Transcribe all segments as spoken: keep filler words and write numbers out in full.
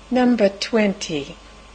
Number twenty.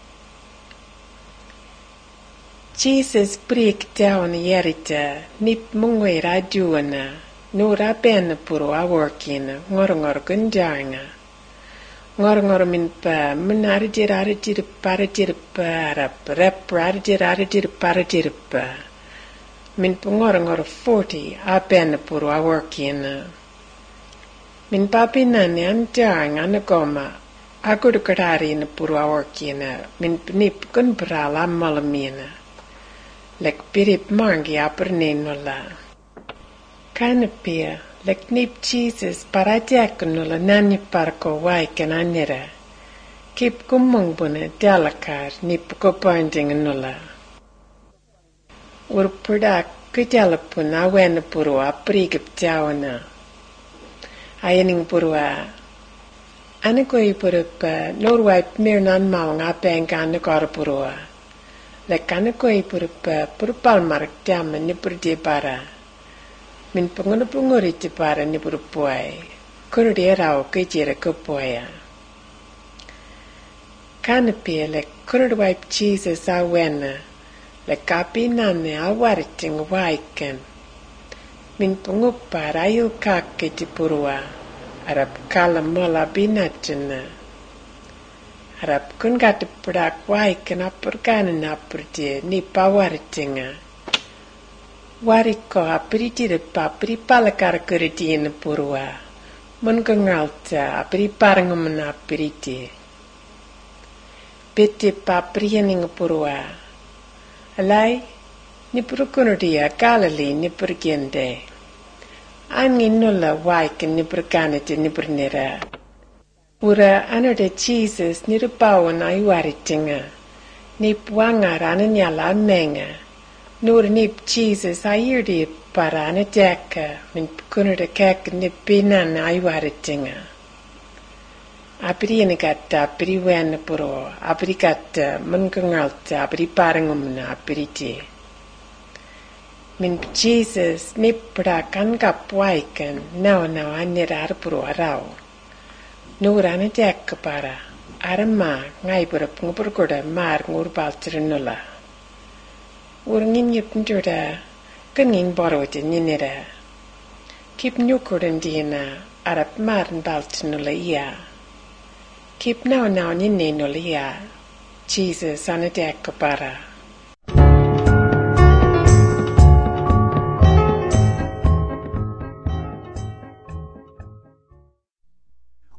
Jesus break down yerita nip mungwera duana nura ben puro aworkina ngor ngor gunjanga ngor ngor min pa menarjir arjir parjir para rep arjir arjir parjir pa min ngor ngor forty a ben puro aworkina min papina ne anjanga nagoma agur kadari na puro aworkina min nip kun brala malamina lek pirip mangi apernenola. Kanapia, lek nip Jesus parajeknola nani parko waiken anera. Kip kumungbuna delakar nip kopandingnola. Urpudak kujalapun awen purua prigip jawana. Ayaning purua. Anakoi purupa norwaip mirnan maung apengan negara purua. Lekana koi purupa purupal marak jaman ni purdi bara. Min pengunu penguri jepara ni purupuai. Kurdi rau kejira kupuaya. Kana pia lek kurdi waip Jesus awena. Lek kapi nane awariting waiken. Min pengupar ayu kake jepurua. Arab kalam mola binatjana. Harap kun gata prak wai kenapur kanan apurje ni pawaritinga. Wariko apriti de papri palakar kuriti in purwa. Mun kengalta apri parangum na apriti. Bete papri ning purwa. Alai ni purukunudia kalali ni purgende. Angin nulla wai ken ni purkanete ni purnera. Ura anode Jesus nirupawan ay waritinga. Nip wangar ananyala menga. Nur nip Jesus ayirdi para anadeka. Min kunurde kek nip binan ay waritinga. Apri anagata apri wen puro. Apri kata munkangalta apri parangumna apri ti. Min Jesus nip prakan kapwaikan. Now now anirar puro arao. Nurana jek para arama ngai burap ngurgoda mar ngur baltrinula urngin yip njoda kenging borot ninira kip nyukurin dina arap mar baltrinula iya kip now now ninenula iya Jesus ana jek para